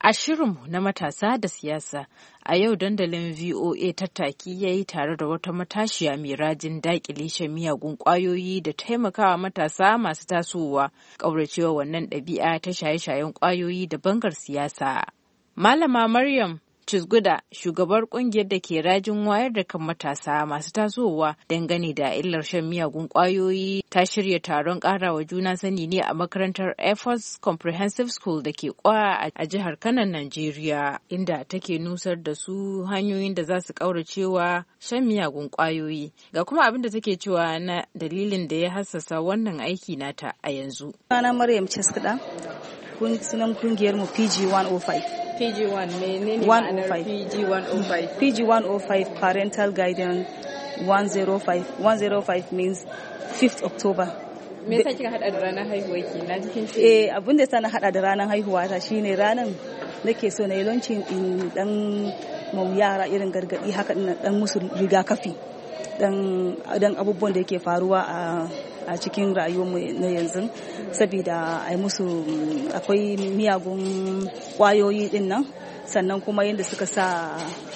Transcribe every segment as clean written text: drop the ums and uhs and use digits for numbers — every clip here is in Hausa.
A shirinmu na matasa da siyasa, a yau dandalin VOA tattaki ya yi tare da wata matashiya mai rajin daƙile shan miyagun ƙwayoyi da taimakawa matasa masu tasowa ƙauracewa wannan ɗabi'a ta shaye-shayen ƙwayoyi da bangar siyasa. Malama Maryam Cizguda, shugabar kungiyar da ke rajin wayar da kan matasa masu tasowa dangane da illar shan miyagun kwayoyi, ta shirya taron karawa juna sani ne a makarantar Air Force Comprehensive School da ke Kwa a jihar Kano, Najeriya, inda take nusar da su hanyoyin da za su kauracewa shan miyagun kwayoyi. Ga kuma abin da take cewa na dalilin da ya hassasa wannan aiki nata a yanzu. Ana Maryam Cizguda, sunan kungiyar mu PG 105. PG1 menene ma'anar PG105? PG105 Parental Guidance 105. 105 means 5th October. Me yasa kika hada da ranar haihuwa ki? Na jikin ce. Abin da yasa na hada da ranar haihuwa ta shine ranar nake so na yi launching in dan mu yara irin gargadi haka dan musu rigakafi dan abubuwan da yake faruwa a cikin rayuwarmu na yanzu, saboda ai musu akwai miyagun kwayoyi din nan, sannan kuma yadda suka sa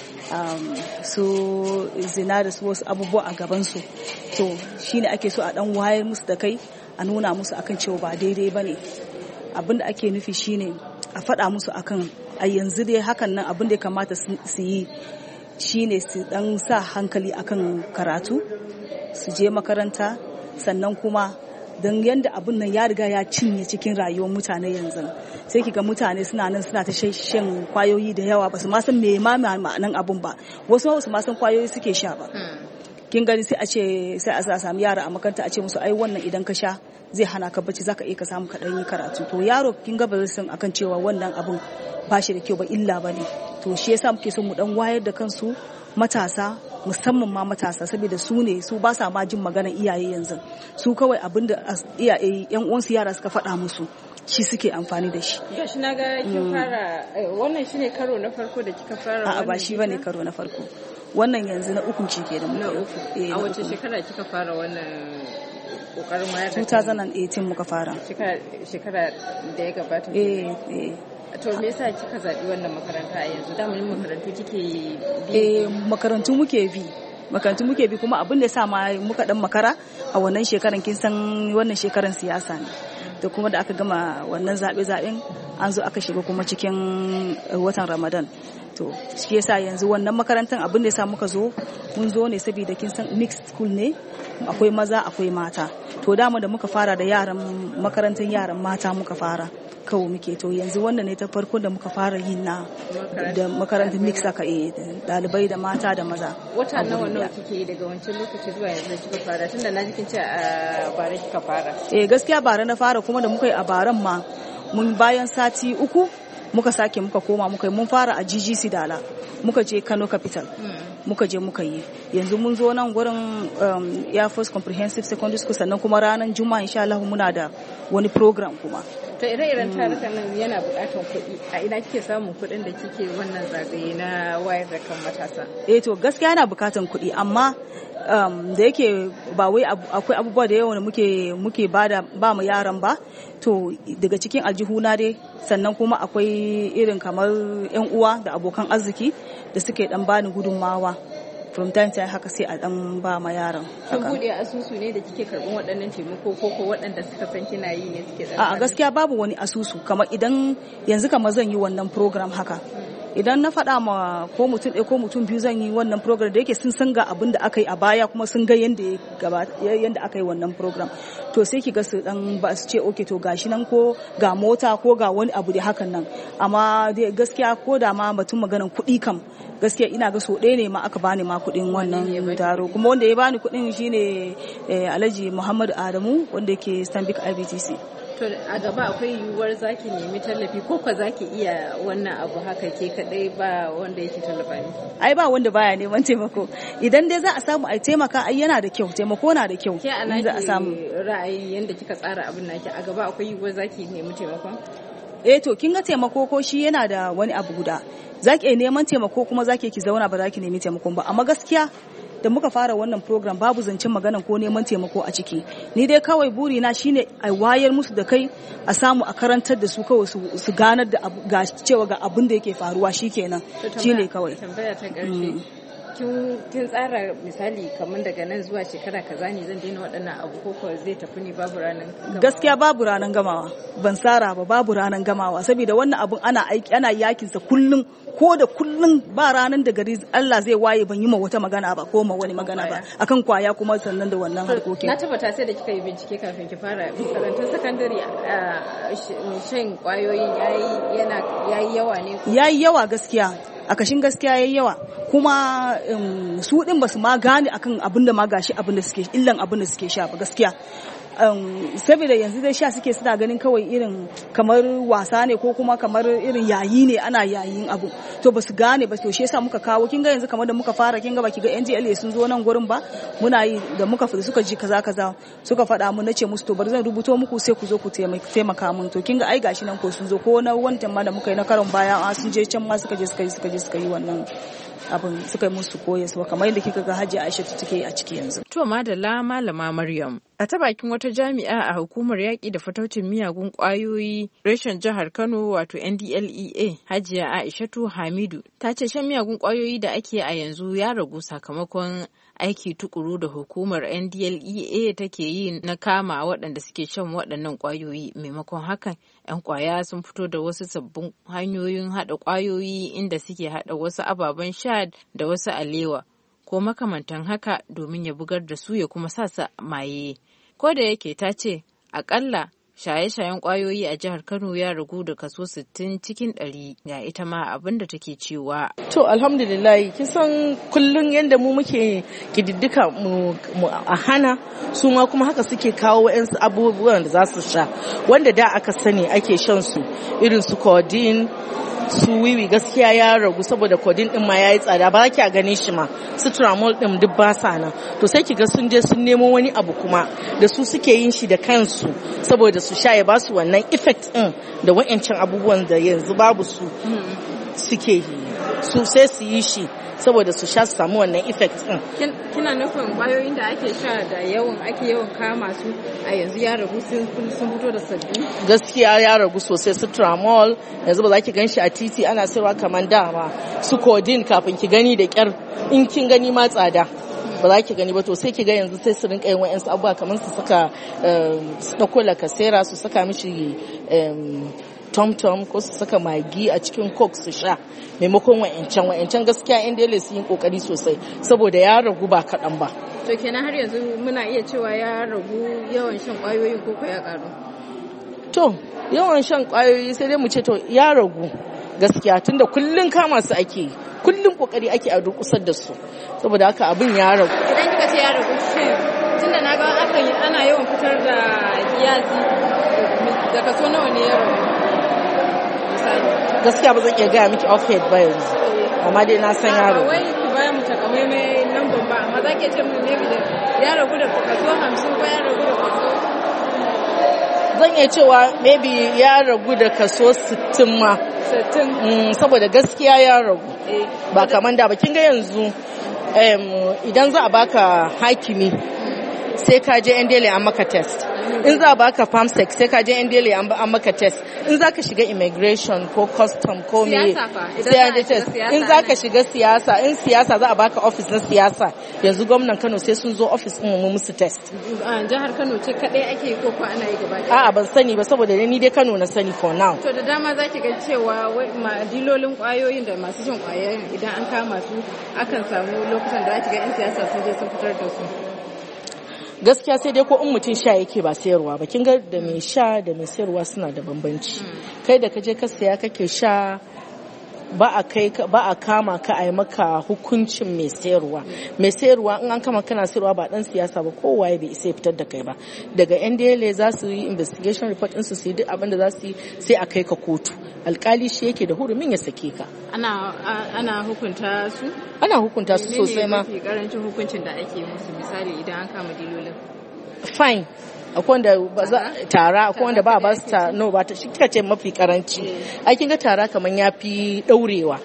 su zina da su wasu abubuwa a gabansu. To shine ake so a dan wayar musu da kai, a nuna musu akan cewa ba daidai bane. Abin da ake nufi shine a faɗa musu akan a yanzu dai hakan nan abin da ya kamata su yi shine su dan sa hankali akan karatu, su je makaranta, sannan kuma don yadda abin nan ya riga ya cinye cikin rayuwar mutane yanzu, sai kiga mutane suna nan suna ta shan kwayoyi da yawa, ba su ma san me ma'anan abun ba, wasu ma san kwayoyi suke sha ba. Kin gani sai a samu yara a makaranta a ce musu ai wannan idan ka sha zai hana ka bacci, zaka iya ka samu ka dan yi karatu. To yaro kin ga ba zai san akan cewa wannan abun ba shi da kyau ba, illa bane. To shi yasa muke so mu dan wayar da kansu matasa, musamman ma matasa, saboda su ba sa ma jin maganar iyaye yanzu. Su kawai abinda iyaye yan uwansu yara suka faɗa musu shi suke amfani da shi. Gashi na ga kin fara wannan shine karo na farko da kika fara wannan? A'a, ba shi bane karo na farko. Wannan yanzu na uku ce ke da mu. Na uku. A wace shekara kika fara wannan kokarin mayar da 2018 muka fara. Shekara da ya gabata. To me yasa kika zabi wannan makaranta a yanzu? Da mun makarantu kike bi? Makarantu muke bi kuma abin da yasa ma muka dan makara a wannan shekaran, kin san wannan shekaran siyasa ne. Da kuma da aka gama wannan zaben an zo aka shiga kuma cikin watan Ramadan. To shi yasa yanzu wannan makarantar abin da yasa muka zo, mun zo ne saboda kin san mixed school ne, akwai maza akwai mata. To dama da muka fara da makarantar yaran mata muka fara kawo muke, to yanzu wannan ne ta farko da muka fara yin na da makarantar mix aka dalibai da mata da maza. Wata nawa kike yi daga wancan lokaci zuwa yanzu da kika fara? Tunda na ji kin ce a bara kika fara. Gaskiya bara na fara, kuma da muka yi a baran ma mun bayan sati uku muka koma mun fara a GGC Dala, muka je Kano Capital, muka je muka yi. Yanzu mun zo nan gurin Air Force Comprehensive Secondary School, sannan kuma ranar Juma'a insha Allah muna da wani program kuma. To ire-iren tarukan nan yana buƙatar kuɗi. A ina kike samun kuɗin da kike wannan zagaye na wayar da kan matasa? To gaskiya yana buƙatar kuɗi, amma da yake ba wai akwai abubuwa da yawa da muke ba mu yaran ba, to daga cikin aljihuna dai, sannan kuma akwai irin kamar yan uwa da abokan arziki da suke dan bani gudunmawa from time to time, haka sai a dan ba ma yaran. Kin bude asusu ne da kike karɓan waɗannan taimako, ko waɗanda suka san kina yi ne suke da? A gaskiya babu wani asusu, kamar idan yanzu kamar zan yi wannan program haka, idan na faɗa ma ko mutum ɗaya ko mutum biyu zan yi wannan program, da yake sun san ga abin da aka yi a baya, kuma sun ga yanda aka yi wannan program, to sai ki ga su dan ba su ce okay to gashi nan, ko ga mota ko ga wani abu da hakan nan. Amma gaskiya ko da ma batun maganar kuɗi kam, gaskiya ina ga so ɗaya ne ma aka bani ma kuɗin wannan taro, kuma wanda ya bani kuɗin shine Alhaji Muhammadu Adamu, wanda yake Stanbic IBTC. To a gaba akwai yiwuwar zaki nemi tallafi, ko ka zaki iya wannan abu haka ke kadai, ba wanda yake tallafa miki? Ai ba wanda baya neman taimako, idan dai za a samu a taimaka, ai yana da kyau, taimako na da kyau. Ke ana ra'ayi yanda kika tsara abin naki, a gaba akwai yiwuwar zaki nemi taimakon? To kin ga taimako ko shi yana da wani abu guda, zaki neman taimako kuma zaki ki zauna ba zaki nemi taimakon ba, amma gaskiya da muka fara wannan program babu zancen magana ko neman taimako a ciki. Ni dai kawai buri na shine a wayar musu da kai, a samu a karantar da su kawai su ganar da ga cewa ga abin da yake faruwa shikenan shine kawai. Tambaya ta ƙarshe. Kin tsara misali kamar daga nan zuwa shekara kaza ne zan daina waɗannan abu ko zai tafi ne babu ranar gamawa? Gaskiya babu ranar gamawa, ban tsara ba, babu ranar gamawa saboda wannan abun ana yakin sa kullum, ko da kullum ba ranar da gari Allah zai waye ban yi ma wata magana ba ko ma wani magana ba akan kwaya kuma sannan da wannan harkokin. Na tabbata sai da kika yi bincike kafin ki fara makarantar sakandare, shan kwayoyin yayi yawa ne? Yayi yawa gaskiya, a kashin gaskiya yayi yawa, kuma su din basu ma gane akan abin da ma gashi abin da suke illan abin da suke sha ba gaskiya. Saboda yanzu dai sha suke suna ganin kawai irin kamar wasa ne ko kuma kamar irin yayi ne, ana yayin abu, to basu gane ba. To shi yasa muka kawo, kinga yanzu kamar da muka fara, kinga baki ga NGLA sun zo nan gurin ba, muna yi da muka fita suka ji kaza suka faɗa mu, nace musu to bari zan rubuto muku sai ku zo ku taimaka mun. To kinga ai gashi nan ko sun zo, ko na wancan ma da muka yi na karon baya sun je can ma suka je suka yi wannan abin, suka yi musu koyaswa kamar yadda kika ga Hajiya Aisha take a ciki yanzu. To madalla Malama Maryam, a ta bakin wata jami'a a hukumar yaƙi da fataucin miyagun ƙwayoyi reshen jihar Kano wato NDLEA, Hajiya Aishatu Hamidu, ta ce shan miyagun ƙwayoyi da ake a yanzu ya ragu sakamakon aiki tukuru da hukumar NDLEA take yi na kama waɗanda suke shan waɗannan ƙwayoyi. Maimakon hakan, 'yan ƙwaya sun fito da wasu sabbin hanyoyin haɗa ƙwayoyi inda suke haɗa wasu ababen sha da wasu alewa ko makamantan haka domin ya bugar da su ya kuma sa su maye. Ko da yake ta ce akalla shaye-shayen kwayoyi a jihar Kano ya ragu da kaso 60 cikin 100, ga ita ma abin da take cewa. To alhamdulillah, kin san kullun yanda mu muke kididdika mu a hana, su ma kuma haka suke kawo wa'ansu abubuwan da za su sha wanda da aka sani ake shan su, irin su codeine, su wiwi, gaskiya ya ragu saboda codeine din ma yayi tsada, ba ki a ganin shi ma, su tramol din duk ba sa nan. To sai ki ga sun je sun nemo wani abu kuma da su suke yin shi da kansu saboda su sha ya ba su wannan effect din da wa'ancan abubuwan da yanzu babu su suke yi, su sai su yi shi saboda su sha su samu wannan effect din. Kina nufin kwayoyin da ake sha da ake yawan kama su a yanzu ya ragu, sun fito da sabbi? Gaskiya ya ragu sosai. Su tramol yanzu ba za ki gan shi a titi ana sayarwa kamar da ba, su codeine kafin ki gani da kyar, in kin gani ma tsada ba za ki gani ba. To sai ki ga yanzu sai su rinka yin wa'ansu abubuwa kamar su saka su dauko lakasera, su saka mishi tom-tom ko su saka magi a cikin coke su sha maimakon wa'ancan gaskiya inda yale su yin kokari sosai saboda ya ragu ba kaɗan ba. To kenan har yanzu muna iya cewa ya ragu yawan shan kwayoyin ko ya karu? To yawan shan kwayoyi sai dai mu ce to ya ragu gaskiya, tunda kullun kama su ake, kullun kokari ake a durkusar da su, saboda haka abin ya ragu. Idan kika ce ya ragu, tunda na ga ana yawan fitar da kiyasi, da kaso nawa ne ya ragu? Gaskiya ba zan iya gaya miki off head ba yanzu, amma dai na san ya ragu. Wai ki baya mu takamaimai lambar ba, amma za ki ce mu ne da ya ragu da kaso 50 ko ya ragu da kaso? Zan iya cewa maybe ya ragu da kaso 60 ma. 60? Saboda gaskiya ya ragu. Ba kaman da ba. Kin ga yanzu idan za a baka hakimi sai ka je NDLEA an maka test. In za a baka PAMSEC sai ka je NDLEA an maka test. In za ka shiga immigration ko custom ko me sai an je test. In za ka shiga siyasa, in siyasa za a baka office na siyasa, yanzu gwamnan Kano sai sun zo office din mu musu test. Jihar Kano ce kadai ake yi ko ana yi gaba ɗaya? A'a ban sani ba saboda ni dai Kano na sani for now. To da dama za ki ga cewa dilolin kwayoyin da masu shan kwayoyin idan an kama su akan samu lokutan da za ki ga 'yan siyasa sun je sun fitar da su. Gaskiya sai dai ko in mutum sha yake ba sayarwa ba, kin ga da mai sha da mai sayarwa suna da bambanci. Kai da kaje ka saya kake sha ba a kama ka a yi maka hukuncin mai sayarwa in an kama kana sayarwa ba dan siyasa ba, kowaye bai isa fitar da kai ba. Daga NDLEA za su yi investigation report din su yi duk abin da za su yi sai a kai ka kotu, alkali shi yake da hurumin ya sake ka. Ana hukunta su? Ana hukunta su sosai ma. Menene karancin hukuncin da ake musu misali idan an kama dilolin? Fine. Akwai wanda ba za tara, akwai wanda ba su ta no ba ta shi kika ce mafi karanci. Ai kin ga tara kaman yafi daurewa.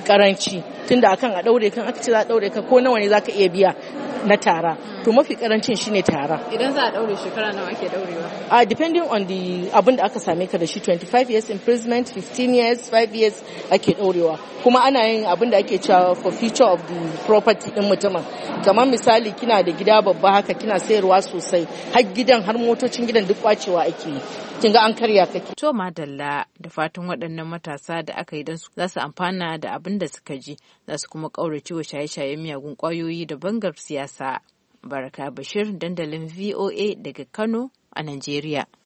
karanci, tunda akan a daure kan aka ce za a daure ka ko nawa ne zaka iya biya na tara, to mafi karancin shine tara. Idan za a daure shekara nawa ake daurewa? Depending on the abin da aka same ka da shi, 25 years imprisonment, 15 years, 5 years ake daurewa. Kuma ana yin abin da ake cewa for future of the property din mutumin. Kamar misali kina da gida babba haka kina sayarwa sosai, har gidan har motocin gidan duk kwacewa ake yi. Kin ga an karya kake. To madalla, da fatan waɗannan matasa da aka yi don su za su amfana da abin da suka ji, za su kuma ƙaurace wa shaye-shayen miyagun ƙwayoyi da bangar siyasa. Baraka Bashir, dandalin VOA daga Kano a Najeriya.